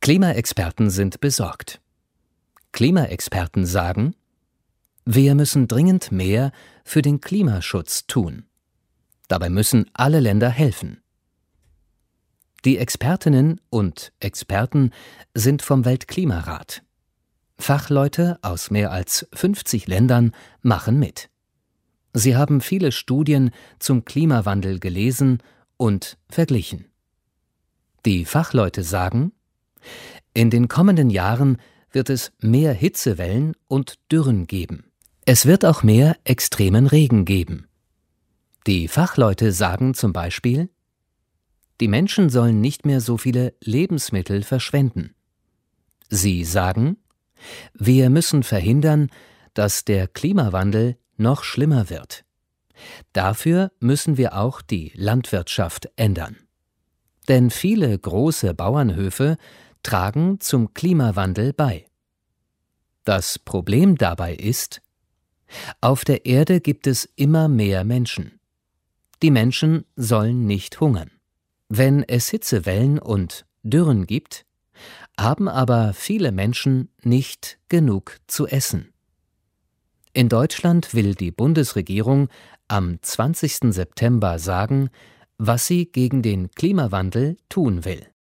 Klimaexperten sind besorgt. Klimaexperten sagen, wir müssen dringend mehr für den Klimaschutz tun. Dabei müssen alle Länder helfen. Die Expertinnen und Experten sind vom Weltklimarat. Fachleute aus mehr als 50 Ländern machen mit. Sie haben viele Studien zum Klimawandel gelesen und verglichen. Die Fachleute sagen, in den kommenden Jahren wird es mehr Hitzewellen und Dürren geben. Es wird auch mehr extremen Regen geben. Die Fachleute sagen zum Beispiel, die Menschen sollen nicht mehr so viele Lebensmittel verschwenden. Sie sagen, wir müssen verhindern, dass der Klimawandel noch schlimmer wird. Dafür müssen wir auch die Landwirtschaft ändern. Denn viele große Bauernhöfe tragen zum Klimawandel bei. Das Problem dabei ist, auf der Erde gibt es immer mehr Menschen. Die Menschen sollen nicht hungern. Wenn es Hitzewellen und Dürren gibt, haben aber viele Menschen nicht genug zu essen. In Deutschland will die Bundesregierung am 20. September sagen, was sie gegen den Klimawandel tun will.